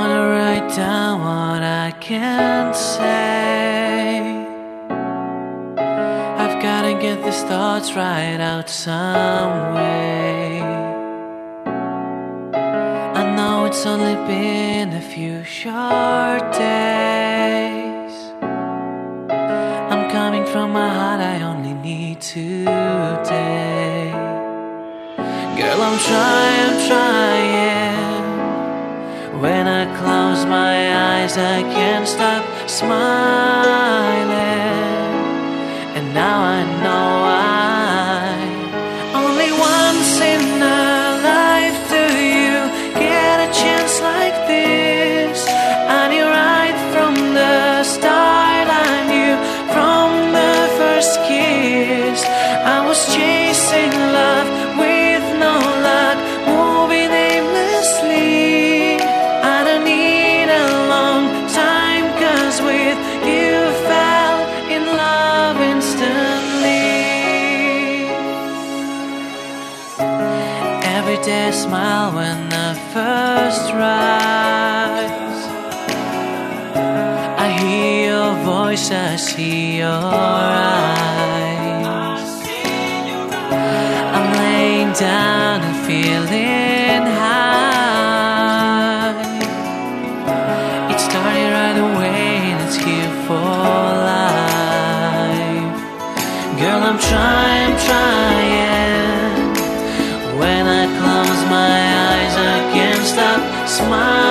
wanna write down what I can't say. I've gotta get these thoughts right out some way. I know it's only been a few short days. I'm coming from my heart, I only need today. Girl, I'm trying. When I close my eyes, I can't stop smiling. And now I know why. Only once in a life do you get a chance like this. I knew right from the start, I knew from the first kiss. I was chasing love with no luck, moving aimlessly. I don't need a long time, 'cause with you fell in love instantly. Every day I smile when I first rise. I hear your voice, I see your eyes. I'm laying down and feeling high. It started right away and it's here for life. Girl, I'm trying. When I close my eyes, I can't stop smiling.